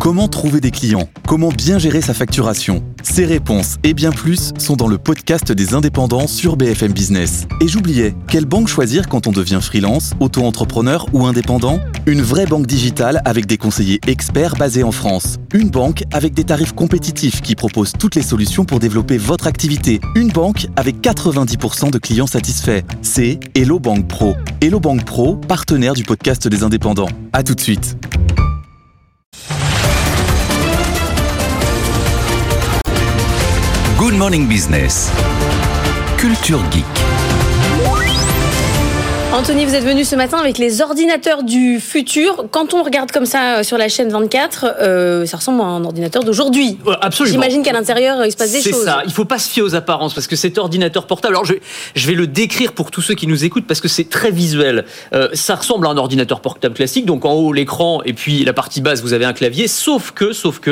Comment trouver des clients ? Comment bien gérer sa facturation ? Ces réponses et bien plus sont dans le podcast des indépendants sur BFM Business. Et j'oubliais, quelle banque choisir quand on devient freelance, auto-entrepreneur ou indépendant ? Une vraie banque digitale avec des conseillers experts basés en France. Une banque avec des tarifs compétitifs qui propose toutes les solutions pour développer votre activité. Une banque avec 90% de clients satisfaits. C'est Hello Bank Pro. Hello Bank Pro, partenaire du podcast des indépendants. À tout de suite. Good Morning Business. Culture Geek. Anthony, vous êtes venu ce matin avec les ordinateurs du futur. Quand on regarde comme ça sur la chaîne 24, ça ressemble à un ordinateur d'aujourd'hui. Absolument. J'imagine qu'à l'intérieur, il se passe des choses. C'est ça, il ne faut pas se fier aux apparences parce que cet ordinateur portable, alors je vais le décrire pour tous ceux qui nous écoutent parce que c'est très visuel. Ça ressemble à un ordinateur portable classique, donc en haut l'écran et puis la partie basse vous avez un clavier, sauf que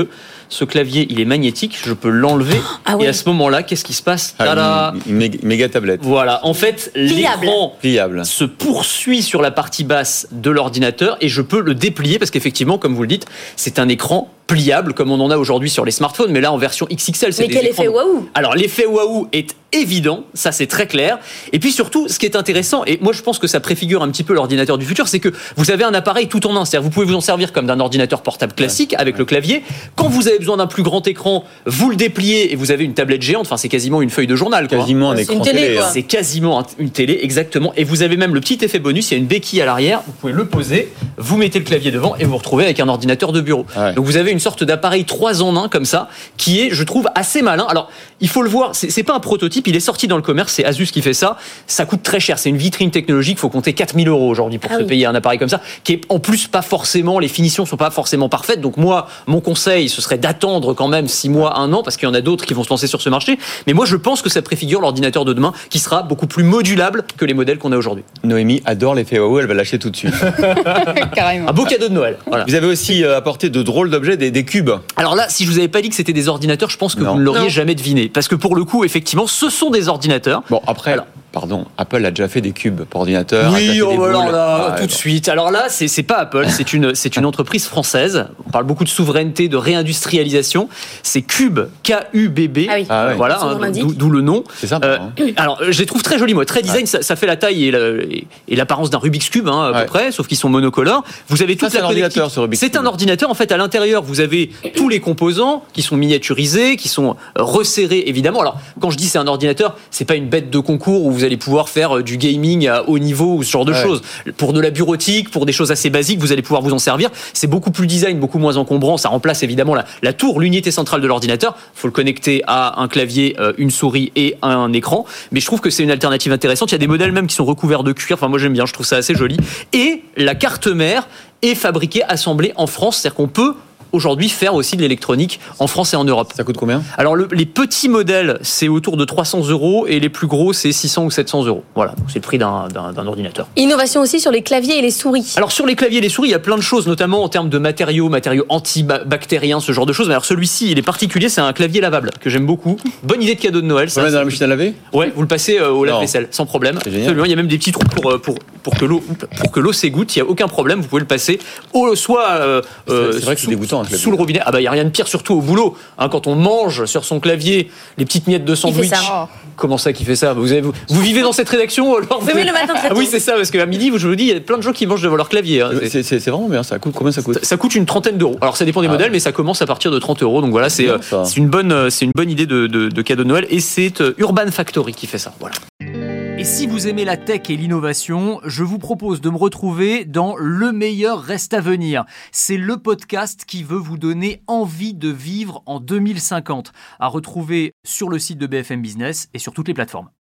ce clavier il est magnétique, je peux l'enlever et à ce moment-là, qu'est-ce qui se passe ? Une méga tablette. Voilà, en fait l'écran pliable se poursuit sur la partie basse de l'ordinateur et je peux le déplier parce qu'effectivement, comme vous le dites, c'est un écran pliable comme on en a aujourd'hui sur les smartphones, mais là en version XXL. Mais quel effet waouh ! Alors l'effet waouh est évident, ça c'est très clair. Et puis surtout, ce qui est intéressant, et moi je pense que ça préfigure un petit peu l'ordinateur du futur, c'est que vous avez un appareil tout en un. C'est-à-dire vous pouvez vous en servir comme d'un ordinateur portable classique avec le clavier. Quand vous avez besoin d'un plus grand écran, vous le dépliez et vous avez une tablette géante. Enfin, c'est quasiment une feuille de journal. Quasiment un écran télé. C'est quasiment une télé, exactement. Et vous avez même le petit effet bonus, il y a une béquille à l'arrière. Vous pouvez le poser, vous mettez le clavier devant et vous vous retrouvez avec un ordinateur de bureau. Ouais. Donc vous avez une sorte d'appareil 3 en 1 comme ça, qui est, je trouve, assez malin. Alors, il faut le voir, c'est pas un prototype, il est sorti dans le commerce, c'est Asus qui fait ça. Ça coûte très cher, c'est une vitrine technologique, il faut compter 4 000 € aujourd'hui pour se payer un appareil comme ça, qui est en plus pas forcément, les finitions sont pas forcément parfaites. Donc moi, mon conseil, ce serait d'attendre quand même 6 mois, 1 an, parce qu'il y en a d'autres qui vont se lancer sur ce marché. Mais moi, je pense que ça préfigure l'ordinateur de demain, qui sera beaucoup plus modulable que les modèles qu'on a aujourd'hui. Noémie adore l'effet waouh, elle va lâcher tout de suite. Carrément. Un beau cadeau de Noël. Voilà. Vous avez aussi apporté de drôles d'objets, des cubes. Alors là, si je vous avais pas dit que c'était des ordinateurs, je pense que vous ne l'auriez jamais deviné. Parce que pour le coup, effectivement, ce sont des ordinateurs. Bon, après, pardon, Apple a déjà fait des cubes pour ordinateur. Oui, tout de suite. Alors là, c'est pas Apple, c'est une entreprise française. On parle beaucoup de souveraineté, de réindustrialisation. C'est Cube, K-U-B-B. Voilà, d'où le nom. C'est sympa. Alors, je les trouve très jolis, moi. Très design, ça fait la taille et l'apparence d'un Rubik's Cube, à peu près, sauf qu'ils sont monocolores. Vous avez toute la connectique. C'est un ordinateur. En fait, à l'intérieur, vous avez tous les composants qui sont miniaturisés, qui sont resserrés, évidemment. Alors, quand je dis c'est un ordinateur, c'est pas une bête de concours où vous allez pouvoir faire du gaming à haut niveau ou ce genre de choses. Pour de la bureautique, pour des choses assez basiques, vous allez pouvoir vous en servir. C'est beaucoup plus design, beaucoup moins encombrant. Ça remplace évidemment la tour, l'unité centrale de l'ordinateur. Il faut le connecter à un clavier, une souris et un écran. Mais je trouve que c'est une alternative intéressante. Il y a des modèles même qui sont recouverts de cuir. Enfin, moi j'aime bien, je trouve ça assez joli. Et la carte mère est fabriquée, assemblée en France. C'est-à-dire qu'on peut aujourd'hui faire aussi de l'électronique en France et en Europe. Ça coûte combien ? Alors les petits modèles, c'est autour de 300 € et les plus gros, c'est 600 ou 700 €. Voilà, donc c'est le prix d'un ordinateur. Innovation aussi sur les claviers et les souris. Alors sur les claviers et les souris, il y a plein de choses, notamment en termes de matériaux antibactériens, ce genre de choses. Mais alors celui-ci, il est particulier, c'est un clavier lavable que j'aime beaucoup. Bonne idée de cadeau de Noël. Vous le mettez dans la machine à laver ? Ouais, vous le passez au lave-vaisselle, sans problème. Absolument, il y a même des petits trous pour que l'eau s'égoutte. Il y a aucun problème, vous pouvez le passer soit c'est vrai que c'est dégoûtant, sous le robinet. Il n'y a rien de pire, surtout au boulot. Quand on mange sur son clavier les petites miettes de sandwich. Comment ça qui fait ça ? Vous vivez dans cette rédaction Fumez le matin très tôt. Oui, c'est ça, parce qu'à midi, je vous dis, il y a plein de gens qui mangent devant leur clavier. C'est vraiment bien, ça coûte. Combien ça coûte ? Ça coûte une trentaine d'euros. Alors ça dépend des modèles, mais ça commence à partir de 30 €. Donc voilà, c'est une bonne idée de cadeau de Noël. Et c'est Urban Factory qui fait ça. Voilà. Et si vous aimez la tech et l'innovation, je vous propose de me retrouver dans Le meilleur reste à venir. C'est le podcast qui veut vous donner envie de vivre en 2050, à retrouver sur le site de BFM Business et sur toutes les plateformes.